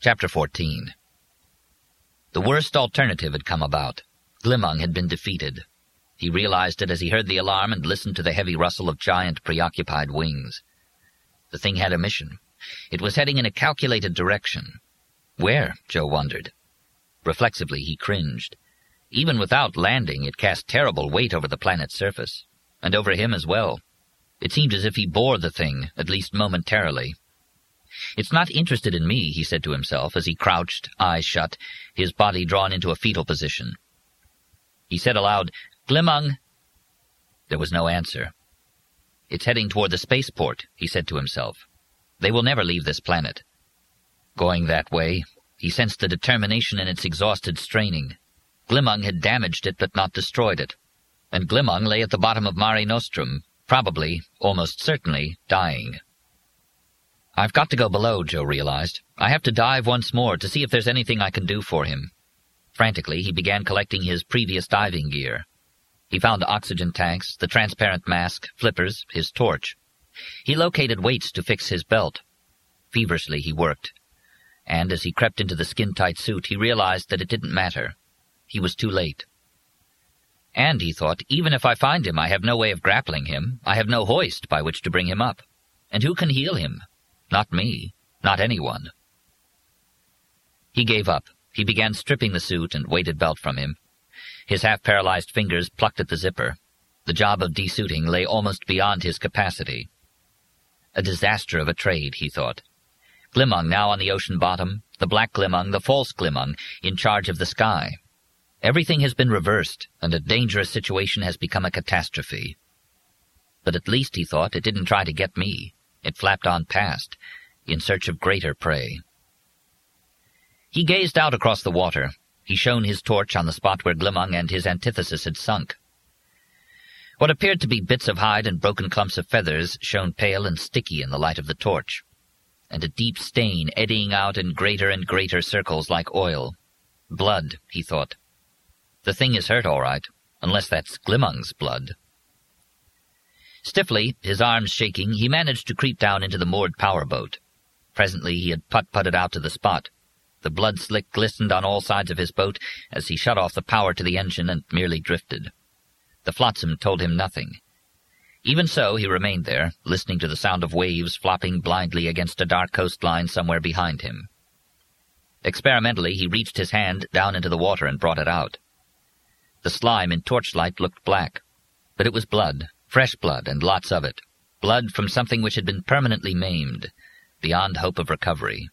Chapter 14. The worst alternative had come about. Glimung had been defeated. He realized it as he heard the alarm and listened to the heavy rustle of giant, preoccupied wings. The thing had a mission. It was heading in a calculated direction. Where? Joe wondered. Reflexively, he cringed. Even without landing, it cast terrible weight over the planet's surface, and over him as well. It seemed as if he bore the thing, at least momentarily. "It's not interested in me," he said to himself as he crouched, eyes shut, his body drawn into a fetal position. He said aloud, "Glimung." There was no answer. "It's heading toward the spaceport," he said to himself. "They will never leave this planet." Going that way, he sensed the determination in its exhausted straining. Glimung had damaged it but not destroyed it, and Glimung lay at the bottom of Mare Nostrum, probably, almost certainly, dying. "I've got to go below," Joe realized. "I have to dive once more to see if there's anything I can do for him." Frantically, he began collecting his previous diving gear. He found oxygen tanks, the transparent mask, flippers, his torch. He located weights to fix his belt. Feverishly he worked. And as he crept into the skin-tight suit, he realized that it didn't matter. He was too late. And, he thought, even if I find him, I have no way of grappling him. I have no hoist by which to bring him up. And who can heal him? Not me. Not anyone. He gave up. He began stripping the suit and weighted belt from him. His half-paralyzed fingers plucked at the zipper. The job of desuiting lay almost beyond his capacity. A disaster of a trade, he thought. Glimung now on the ocean bottom, the black Glimung, the false Glimung, in charge of the sky. Everything has been reversed, and a dangerous situation has become a catastrophe. But at least, he thought, it didn't try to get me. It flapped on past, in search of greater prey. He gazed out across the water. He shone his torch on the spot where Glimung and his antithesis had sunk. What appeared to be bits of hide and broken clumps of feathers shone pale and sticky in the light of the torch, and a deep stain eddying out in greater and greater circles like oil. Blood, he thought. The thing is hurt all right, unless that's Glimung's blood. Stiffly, his arms shaking, he managed to creep down into the moored power boat. Presently he had putt-putted out to the spot. The blood slick glistened on all sides of his boat as he shut off the power to the engine and merely drifted. The flotsam told him nothing. Even so, he remained there, listening to the sound of waves flopping blindly against a dark coastline somewhere behind him. Experimentally, he reached his hand down into the water and brought it out. The slime in torchlight looked black, but it was blood. Fresh blood, and lots of it. Blood from something which had been permanently maimed, beyond hope of recovery.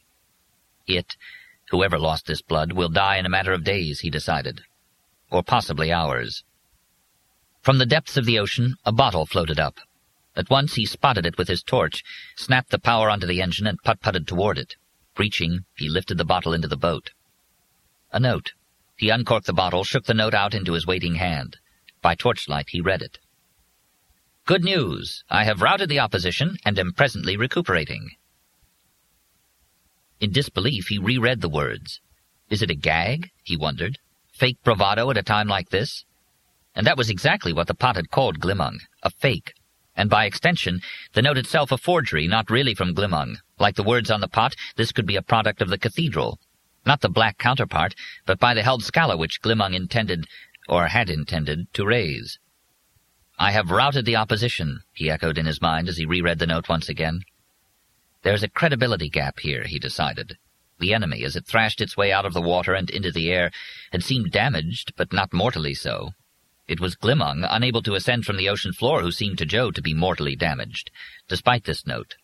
Whoever lost this blood, will die in a matter of days, he decided. Or possibly hours. From the depths of the ocean, a bottle floated up. At once he spotted it with his torch, snapped the power onto the engine, and putt-putted toward it. Reaching, he lifted the bottle into the boat. A note. He uncorked the bottle, shook the note out into his waiting hand. By torchlight, he read it. "Good news. I have routed the opposition and am presently recuperating." In disbelief, he reread the words. Is it a gag? He wondered. Fake bravado at a time like this? And that was exactly what the pot had called Glimung, a fake. And by extension, the note itself a forgery, not really from Glimung. Like the words on the pot, this could be a product of the cathedral. Not the black counterpart, but by the held Scala which Glimung intended, or had intended, to raise. "I have routed the opposition," he echoed in his mind as he reread the note once again. There's a credibility gap here, he decided. The enemy, as it thrashed its way out of the water and into the air, had seemed damaged, but not mortally so. It was Glimung, unable to ascend from the ocean floor, who seemed to Joe to be mortally damaged, despite this note.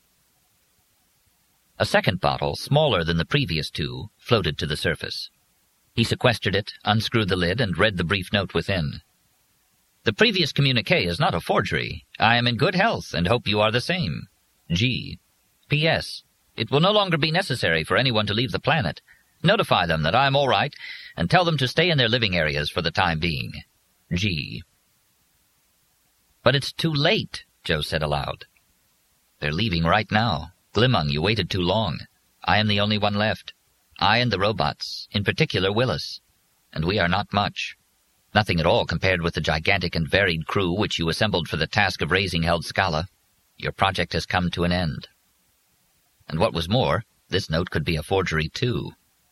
A second bottle, smaller than the previous two, floated to the surface. He sequestered it, unscrewed the lid, and read the brief note within. "The previous communiqué is not a forgery. I am in good health, and hope you are the same. G. P.S. It will no longer be necessary for anyone to leave the planet. Notify them that I am all right, and tell them to stay in their living areas for the time being. G." "But it's too late," Joe said aloud. "They're leaving right now. Glimung, you waited too long. I am the only one left. I and the robots, in particular Willis. And we are not much. Nothing at all compared with the gigantic and varied crew which you assembled for the task of raising Held Scala. Your project has come to an end. And what was more, This note could be a forgery, too.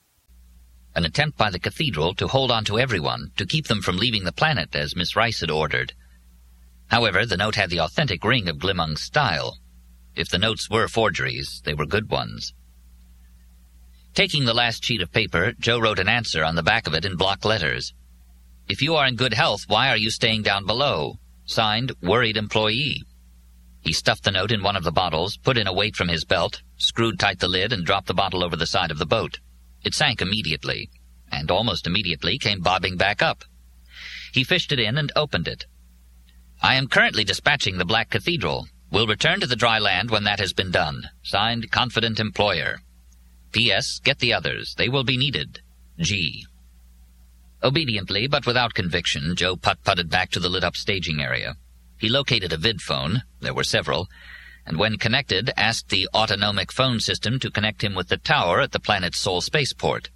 An attempt by the cathedral to hold on to everyone, to keep them from leaving the planet, as Miss Rice had ordered. However, the note had the authentic ring of Glimung's style. If the notes were forgeries, they were good ones. Taking the last sheet of paper, Joe wrote an answer on the back of it in block letters. "If you are in good health, why are you staying down below? Signed, Worried Employee." He stuffed the note in one of the bottles, put in a weight from his belt, screwed tight the lid, and dropped the bottle over the side of the boat. It sank immediately, and almost immediately came bobbing back up. He fished it in and opened it. "I am currently dispatching the Black Cathedral. Will return to the dry land when that has been done. Signed, Confident Employer. P.S. Get the others. They will be needed. G." Obediently, but without conviction, Joe putt-putted back to the lit-up staging area. He located a vidphone, there were several, and when connected, asked the autonomic phone system to connect him with the tower at the planet's sole spaceport.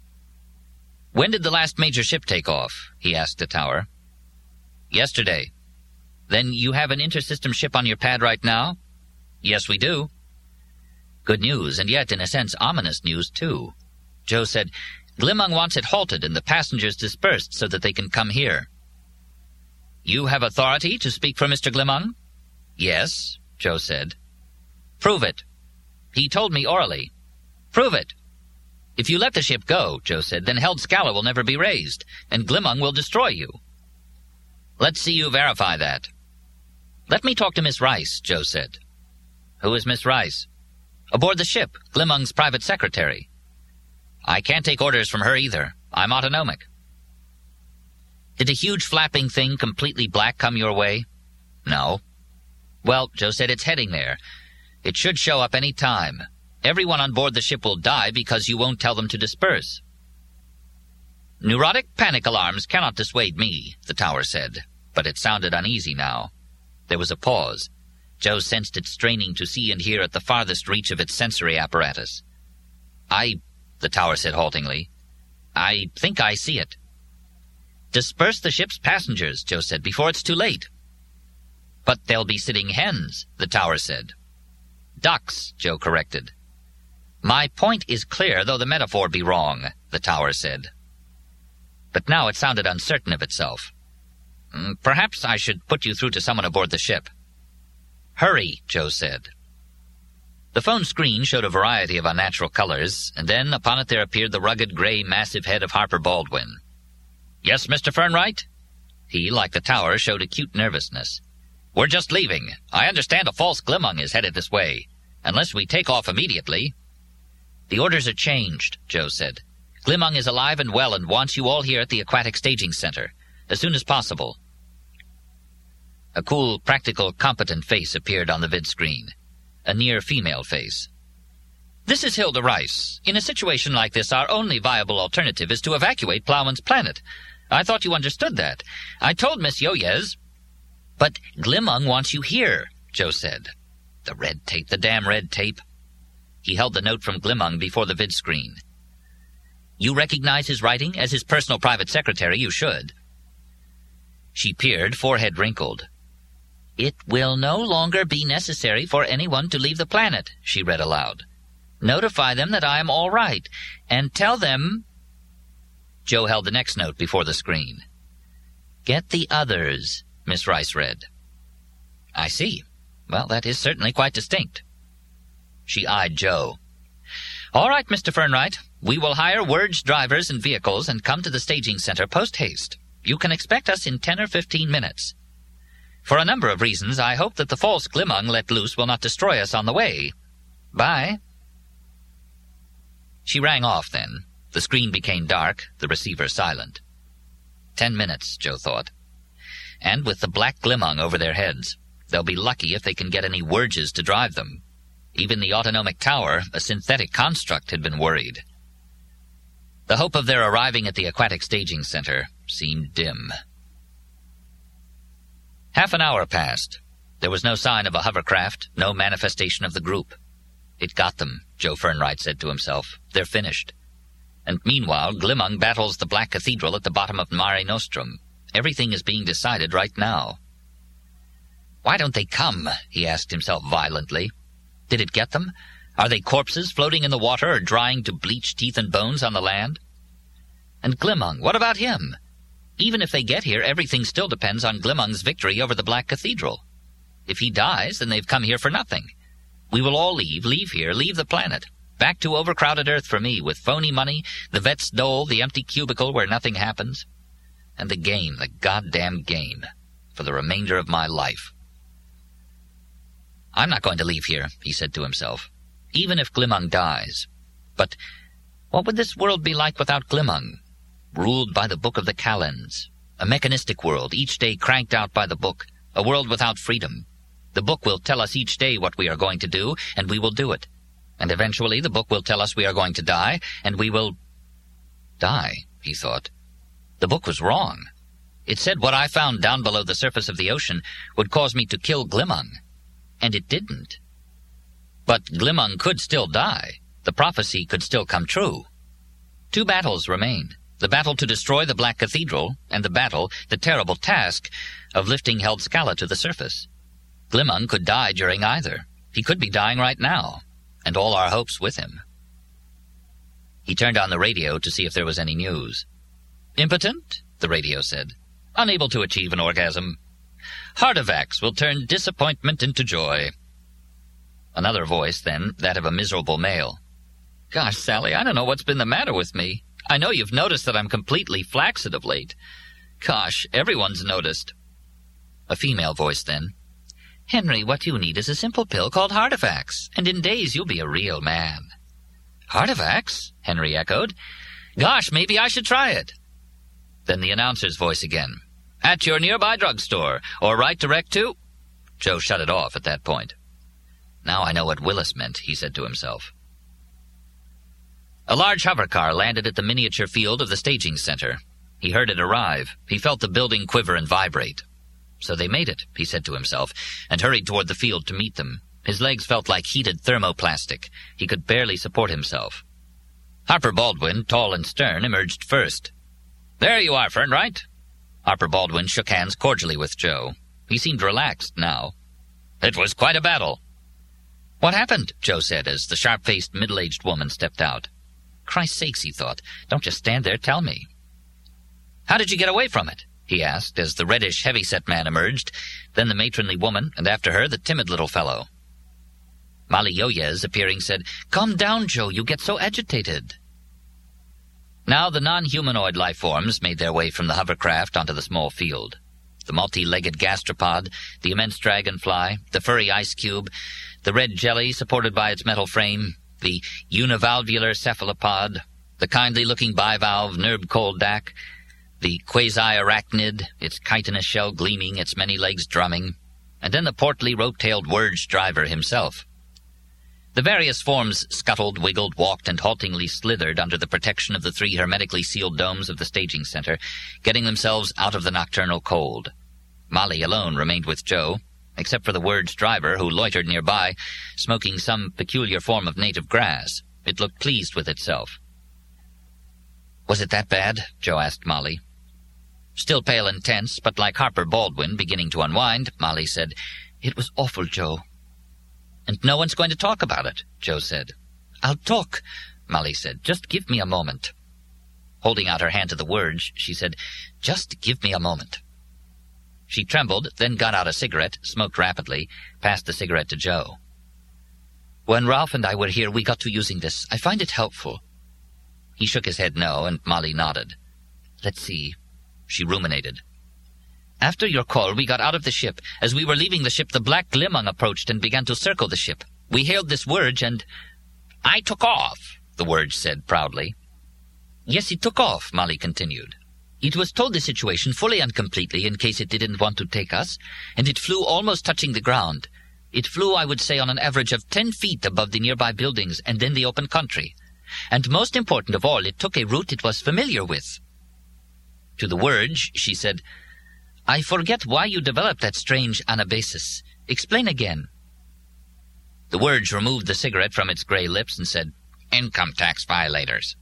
"When did the last major ship take off?" he asked the tower. "Yesterday." "Then you have an intersystem ship on your pad right now?" "Yes, we do." Good news, and yet, in a sense, ominous news, too. Joe said, "Glimung wants it halted and the passengers dispersed so that they can come here." "You have authority to speak for Mr. Glimung?" "Yes," Joe said. "Prove it." "He told me orally." "Prove it." "If you let the ship go," Joe said, "then Held Scala will never be raised, and Glimung will destroy you." "Let's see you verify that." "Let me talk to Miss Rice," Joe said. "Who is Miss Rice?" "Aboard the ship, Glimung's private secretary." "I can't take orders from her either. I'm autonomic." "Did a huge flapping thing completely black come your way?" "No." "Well," Joe said, "it's heading there. It should show up any time. Everyone on board the ship will die because you won't tell them to disperse." "Neurotic panic alarms cannot dissuade me," the tower said, but it sounded uneasy now. There was a pause. Joe sensed it straining to see and hear at the farthest reach of its sensory apparatus. The tower said haltingly, "I think I see it." "Disperse the ship's passengers," Joe said, "before it's too late." "But they'll be sitting hens," the tower said. "Ducks," Joe corrected. "My point is clear, though the metaphor be wrong," the tower said. But now it sounded uncertain of itself. "Perhaps I should put you through to someone aboard the ship." "Hurry," Joe said. The phone screen showed a variety of unnatural colors, and then upon it there appeared the rugged, gray, massive head of Harper Baldwin. "Yes, Mr. Fernwright?" He, like the tower, showed acute nervousness. "We're just leaving. I understand a false Glimung is headed this way. Unless we take off immediately." "The orders are changed," Joe said. "Glimung is alive and well and wants you all here at the Aquatic Staging Center, as soon as possible." A cool, practical, competent face appeared on the vid-screen. A near-female face. "This is Hilda Rice. In a situation like this, our only viable alternative is to evacuate Plowman's planet. I thought you understood that. I told Miss Yoyez." "But Glimung wants you here," Joe said. The red tape, the damn red tape. He held the note from Glimung before the vid-screen. "You recognize his writing? As his personal private secretary, you should." She peered, forehead wrinkled. "It will no longer be necessary for anyone to leave the planet," she read aloud. "Notify them that I am all right, and tell them—" Joe held the next note before the screen. "Get the others," Miss Rice read. "I see. Well, that is certainly quite distinct." She eyed Joe. "All right, Mr. Fernwright. We will hire Wurge drivers and vehicles and come to the staging center post-haste. You can expect us in 10 or 15 minutes. For a number of reasons, I hope that the false Glimung let loose will not destroy us on the way. Bye." She rang off then. The screen became dark, the receiver silent. 10 minutes, Joe thought. And with the black Glimung over their heads, they'll be lucky if they can get any Wurges to drive them. Even the autonomic tower, a synthetic construct, had been worried. The hope of their arriving at the Aquatic Staging Center seemed dim. Half an hour passed. There was no sign of a hovercraft, no manifestation of the group. "It got them," Joe Fernwright said to himself. "They're finished." And meanwhile, Glimung battles the Black Cathedral at the bottom of Mare Nostrum. Everything is being decided right now. "Why don't they come?" he asked himself violently. "Did it get them? Are they corpses floating in the water or drying to bleached teeth and bones on the land? And Glimung, what about him? Even if they get here, everything still depends on Glimung's victory over the Black Cathedral. If he dies, then they've come here for nothing. We will all leave here, leave the planet. Back to overcrowded Earth for me, with phony money, the vet's dole, the empty cubicle where nothing happens. And the game, the goddamn game, for the remainder of my life. I'm not going to leave here, he said to himself, even if Glimung dies. But what would this world be like without Glimung? Ruled by the Book of the Kalends. A mechanistic world, each day cranked out by the book. A world without freedom. The book will tell us each day what we are going to do, and we will do it. And eventually the book will tell us we are going to die, and we will die, he thought. The book was wrong. It said what I found down below the surface of the ocean would cause me to kill Glimung. And it didn't. But Glimung could still die. The prophecy could still come true. 2 battles remained. The battle to destroy the Black Cathedral, and the terrible task, of lifting Helskala to the surface. Glimung could die during either. He could be dying right now, and all our hopes with him. He turned on the radio to see if there was any news. Impotent, the radio said. Unable to achieve an orgasm. Hardevax will turn disappointment into joy. Another voice, then, that of a miserable male. Gosh, Sally, I don't know what's been the matter with me. I know you've noticed that I'm completely flaccid of late. Gosh, everyone's noticed. A female voice, then. Henry, what you need is a simple pill called Hardevax, and in days you'll be a real man. Hardevax? Henry echoed. Gosh, maybe I should try it. Then the announcer's voice again. At your nearby drugstore, or write direct to... Joe shut it off at that point. Now I know what Willis meant, he said to himself. A large hover car landed at the miniature field of the staging center. He heard it arrive. He felt the building quiver and vibrate. So they made it, he said to himself, and hurried toward the field to meet them. His legs felt like heated thermoplastic. He could barely support himself. Harper Baldwin, tall and stern, emerged first. There you are, Fernwright. Harper Baldwin shook hands cordially with Joe. He seemed relaxed now. It was quite a battle. What happened? Joe said as the sharp-faced, middle-aged woman stepped out. Christ's sakes, he thought. Don't just stand there, tell me. How did you get away from it? He asked as the reddish, heavy-set man emerged, then the matronly woman, and after her the timid little fellow. Molly Yoyez, appearing, said, Calm down, Joe, you get so agitated. Now the non-humanoid life forms made their way from the hovercraft onto the small field. The multi-legged gastropod, the immense dragonfly, the furry ice cube, the red jelly supported by its metal frame, the univalvular cephalopod, the kindly-looking bivalve Nerbkoldak, the quasi-arachnid, its chitinous shell gleaming, its many legs drumming, and then the portly, rope-tailed Wurge driver himself. The various forms scuttled, wiggled, walked, and haltingly slithered under the protection of the 3 hermetically sealed domes of the staging center, getting themselves out of the nocturnal cold. Molly alone remained with Joe, except for the Wurge driver, who loitered nearby, smoking some peculiar form of native grass. It looked pleased with itself. Was it that bad? Joe asked Molly. Still pale and tense, but like Harper Baldwin beginning to unwind, Molly said, It was awful, Joe. And no one's going to talk about it, Joe said. I'll talk, Molly said. Just give me a moment. Holding out her hand to the Wurge, she said, Just give me a moment. She trembled, then got out a cigarette, smoked rapidly, passed the cigarette to Joe. When Ralph and I were here, we got to using this. I find it helpful. He shook his head no, and Molly nodded. Let's see. She ruminated. After your call, we got out of the ship. As we were leaving the ship, the Black Glimung approached and began to circle the ship. We hailed this Wurge and... I took off, the Wurge said proudly. Yes, it took off, Molly continued. It was told the situation fully and completely in case it didn't want to take us, and it flew almost touching the ground. It flew, I would say, on an average of 10 feet above the nearby buildings and then the open country. And most important of all, it took a route it was familiar with. To the Wurge, she said, I forget why you developed that strange anabasis. Explain again. The Wurge removed the cigarette from its gray lips and said, Income tax violators.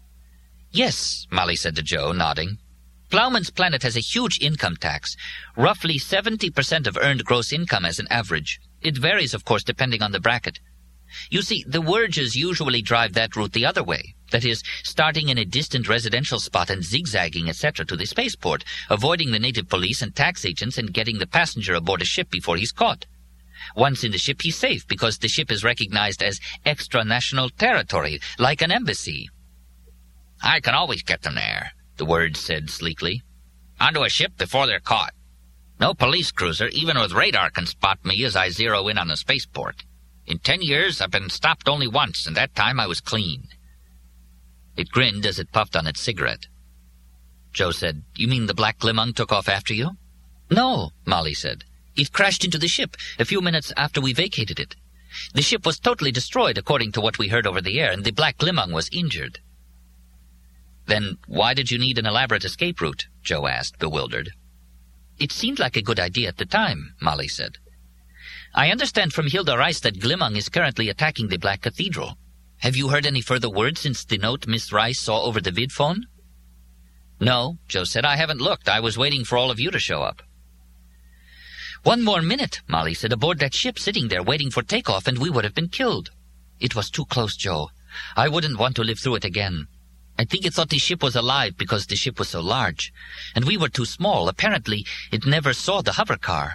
Yes, Molly said to Joe, nodding. Plowman's Planet has a huge income tax, roughly 70% of earned gross income as an average. It varies, of course, depending on the bracket. You see, the Wurges usually drive that route the other way. That is, starting in a distant residential spot and zigzagging, etc., to the spaceport, avoiding the native police and tax agents and getting the passenger aboard a ship before he's caught. Once in the ship, he's safe because the ship is recognized as extra-national territory, like an embassy. I can always get them there, the Wurge said sleekly. Onto a ship before they're caught. No police cruiser, even with radar, can spot me as I zero in on the spaceport. In 10 years, I've been stopped only once, and that time I was clean. It grinned as it puffed on its cigarette. Joe said, You mean the Black Glimung took off after you? No, Molly said. It crashed into the ship a few minutes after we vacated it. The ship was totally destroyed, according to what we heard over the air, and the Black Glimung was injured. Then why did you need an elaborate escape route? Joe asked, bewildered. It seemed like a good idea at the time, Molly said. I understand from Hilda Rice that Glimung is currently attacking the Black Cathedral. Have you heard any further word since the note Miss Rice saw over the vidphone? No, Joe said. I haven't looked. I was waiting for all of you to show up. One more minute, Molly said, aboard that ship sitting there waiting for takeoff, and we would have been killed. It was too close, Joe. I wouldn't want to live through it again. I think it thought the ship was alive because the ship was so large, and we were too small. Apparently, it never saw the hover car.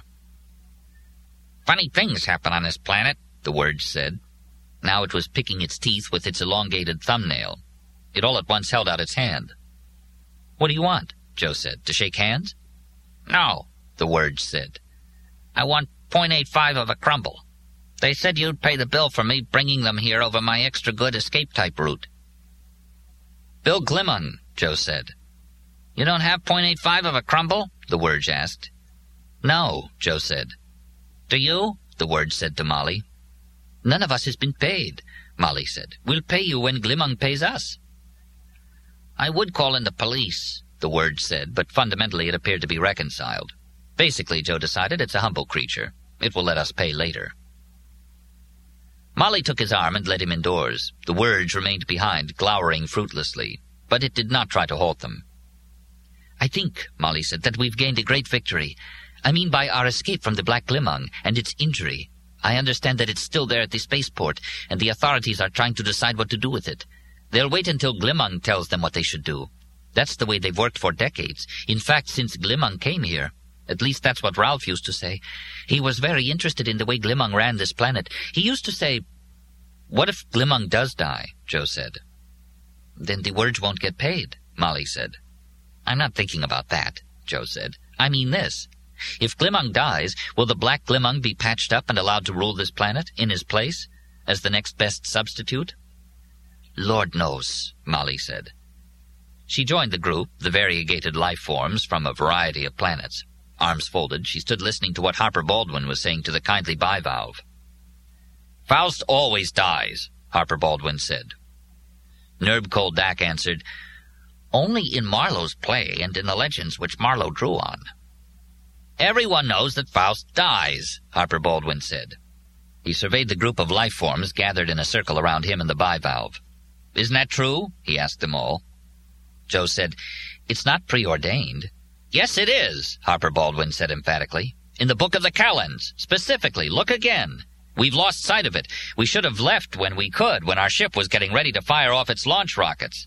Funny things happen on this planet, the Wurge said. Now it was picking its teeth with its elongated thumbnail. It all at once held out its hand. What do you want? Joe said. To shake hands? No, the Wurge said. I want 0.85 of a crumble. They said you'd pay the bill for me bringing them here over my extra good escape-type route. Bill Glimung, Joe said. You don't have 0.85 of a crumble? The Wurge asked. No, Joe said. Do you? The Wurge said to Molly. None of us has been paid, Molly said. We'll pay you when Glimung pays us. I would call in the police, the Wurge said, but fundamentally it appeared to be reconciled. Basically, Joe decided, it's a humble creature. It will let us pay later. Molly took his arm and led him indoors. The Wurge remained behind, glowering fruitlessly, but it did not try to halt them. I think, Molly said, that we've gained a great victory. I mean by our escape from the Black Glimung and its injury. I understand that it's still there at the spaceport, and the authorities are trying to decide what to do with it. They'll wait until Glimung tells them what they should do. That's the way they've worked for decades. In fact, since Glimung came here. At least that's what Ralph used to say. He was very interested in the way Glimung ran this planet. He used to say, What if Glimung does die? Joe said. Then the Wurge won't get paid, Molly said. I'm not thinking about that, Joe said. I mean this. If Glimung dies, will the Black Glimung be patched up and allowed to rule this planet in his place, as the next best substitute? Lord knows, Molly said. She joined the group, the variegated life forms from a variety of planets. Arms folded, she stood listening to what Harper Baldwin was saying to the kindly bivalve. Faust always dies, Harper Baldwin said. Nerb Koldak answered, Only in Marlowe's play and in the legends which Marlowe drew on. Everyone knows that Faust dies, Harper Baldwin said. He surveyed the group of life forms gathered in a circle around him and the bivalve. Isn't that true? He asked them all. Joe said, It's not preordained. Yes, it is, Harper Baldwin said emphatically. In the Book of the Kalends, specifically. Look again. We've lost sight of it. We should have left when we could, when our ship was getting ready to fire off its launch rockets.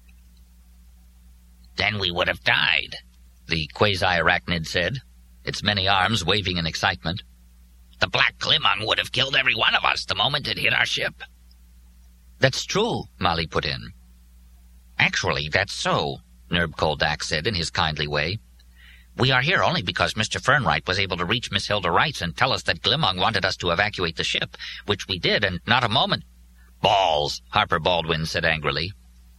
Then we would have died, the quasi-arachnid said, its many arms waving in excitement. The Black Glimung would have killed every one of us the moment it hit our ship. That's true, Molly put in. Actually, that's so, Nerb Koldak said in his kindly way. We are here only because Mr. Fernwright was able to reach Miss Hilda Rice and tell us that Glimung wanted us to evacuate the ship, which we did, and not a moment. Balls, Harper Baldwin said angrily.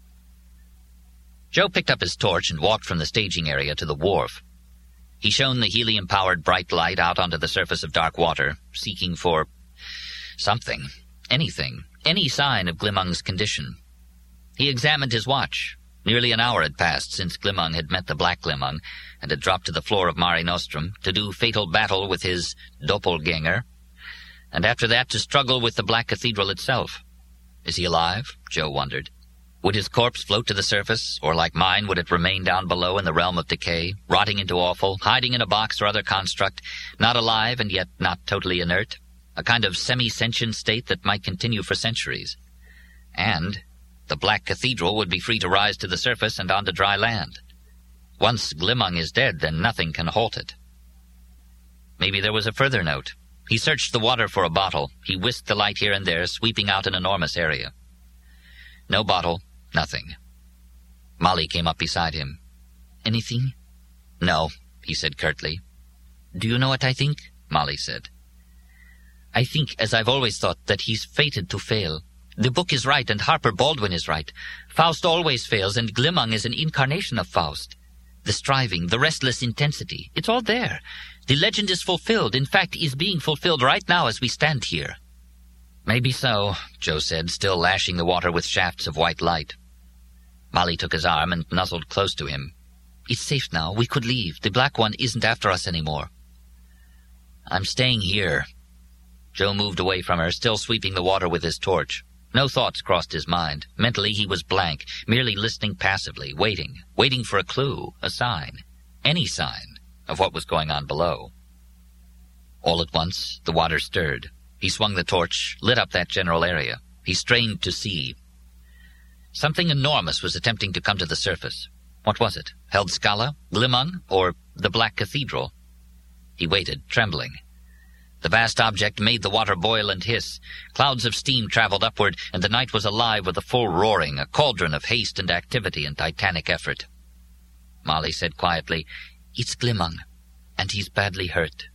Joe picked up his torch and walked from the staging area to the wharf. He shone the helium-powered bright light out onto the surface of dark water, seeking for something, anything, any sign of Glimung's condition. He examined his watch. Nearly an hour had passed since Glimung had met the Black Glimung and had dropped to the floor of Mare Nostrum to do fatal battle with his doppelganger, and after that to struggle with the Black Cathedral itself. Is he alive? Joe wondered. Would his corpse float to the surface, or like mine would it remain down below in the realm of decay, rotting into offal, hiding in a box or other construct, not alive and yet not totally inert? a kind of semi-sentient state that might continue for centuries. And the Black Cathedral would be free to rise to the surface and onto dry land. Once Glimung is dead, then nothing can halt it. Maybe there was a further note. He searched the water for a bottle. He whisked the light here and there, sweeping out an enormous area. No bottle, nothing. Molly came up beside him. "Anything?" "No," he said curtly. "Do you know what I think?" Molly said. "I think, as I've always thought, that he's fated to fail. The book is right, and Harper Baldwin is right. Faust always fails, and Glimung is an incarnation of Faust. The striving, the restless intensity, it's all there. The legend is fulfilled, in fact, is being fulfilled right now as we stand here." "Maybe so," Joe said, still lashing the water with shafts of white light. Molly took his arm and nuzzled close to him. "It's safe now. We could leave. The Black One isn't after us anymore." "I'm staying here." Joe moved away from her, still sweeping the water with his torch. No thoughts crossed his mind. Mentally he was blank, merely listening passively, waiting for a clue, a sign, any sign of what was going on below. All at once, the water stirred. He swung the torch, lit up that general area. He strained to see. Something enormous was attempting to come to the surface. What was it? Held Skala, Glimung, or the Black Cathedral? He waited, trembling. The vast object made the water boil and hiss. Clouds of steam traveled upward, and the night was alive with a full roaring, a cauldron of haste and activity and titanic effort. Molly said quietly, "It's Glimung, and he's badly hurt."